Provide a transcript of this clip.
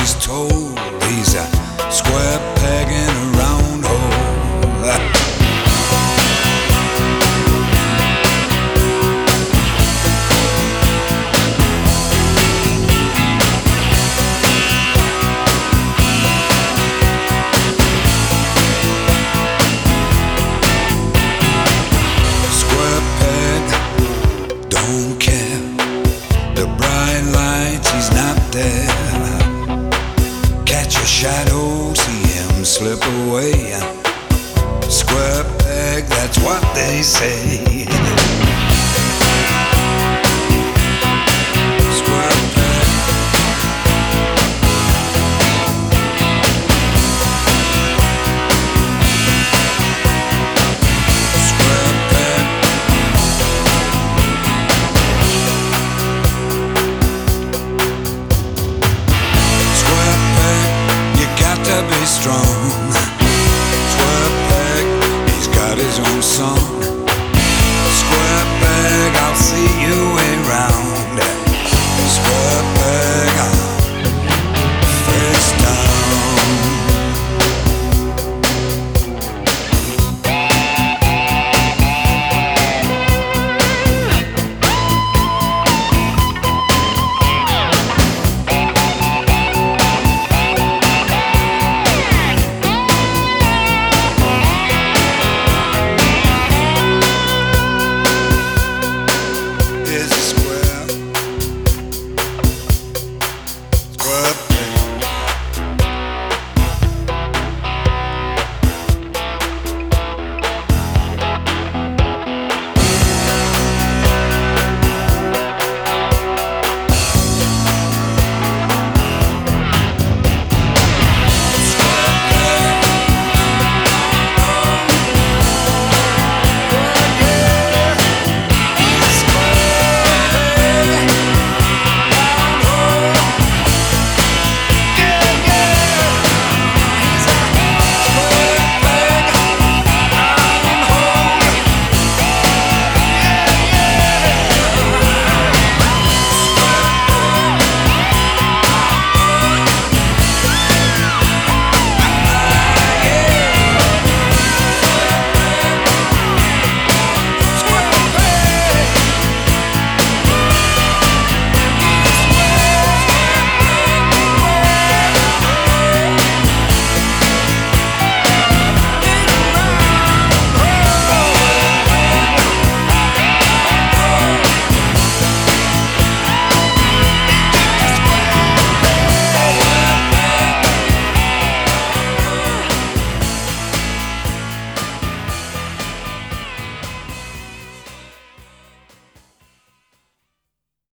he's told. He's a square peg in a round hole. Square peg, don't care. The bright lights, he's not there. Catch a shadow, see him slip away. Square peg, that's what they say. Square peg. Square peg. Square peg, you got to be strong.